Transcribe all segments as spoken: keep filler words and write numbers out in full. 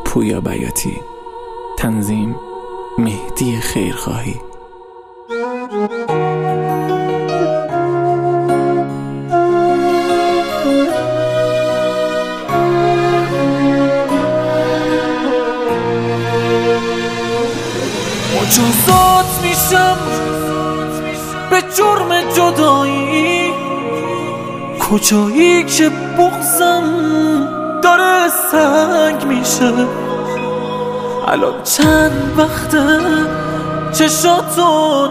پویا بیاتی. تنظیم مهدی خیرخواهی. مجازات میشم به جرم جدایی، کجایی که بغضم داره سنگ میشه. الان چند وقته چشاتو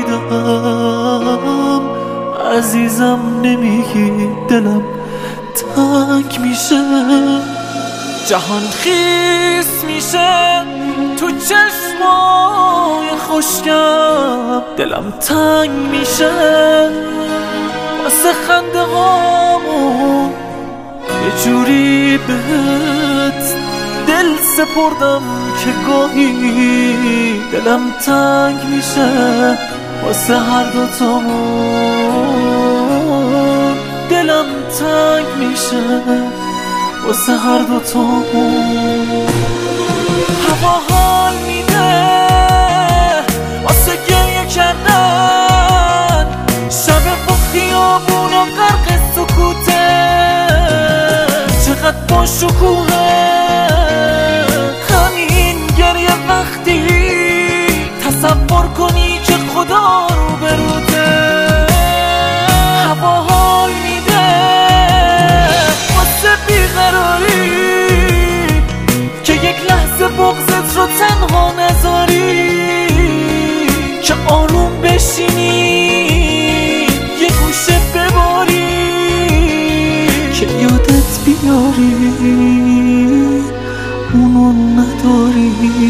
ندیدم، عزیزم نمیگی دلم تنگ میشه. جهان خیس میشه تو چشمای خشکم، دلم تنگ میشه واسه خنده هامون. یه جوری بهت دل سپردم که گاهی دلم تنگ میشه واسه هر دوتامون. دلم تنگ میشه واسه هر دوتامون. هوا حال میده واسه گریه کردن، شب با خیابونا غرق سکوته، چقدر با شکوهه همین گریه. وقتی تصور کنی که خدا رو بروته. هوا حال میده واسه بیقراری که یک لحظه بغضت رو تنها نذاری، که آروم بشینی یه گوشه بباری، که یادت بیاری اونو نداری.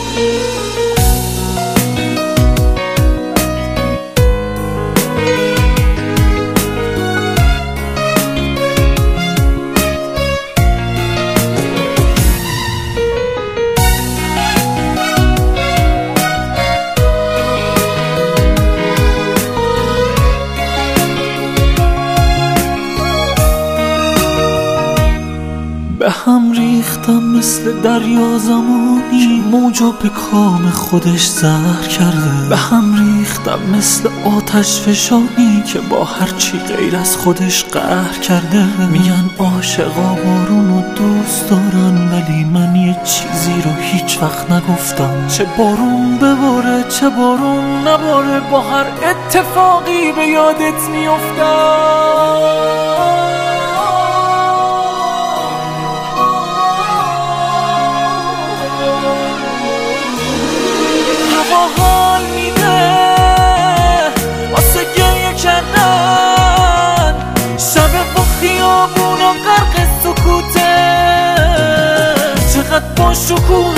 به هم ریختم مثل دریا زمانی که موجو به کام خودش زهر کرده. به هم ریختم مثل آتش فشانی که با هرچی غیر از خودش قهر کرده. میگن عاشقا بارونو دوست دارن، ولی من یه چیزی رو هیچ وقت نگفتم. چه بارون بباره چه بارون نباره، با هر اتفاقی به یادت میافتم. حال میده واسه گریه کردن، شب با خیابونا غرق سکوته، چقدر با شکوه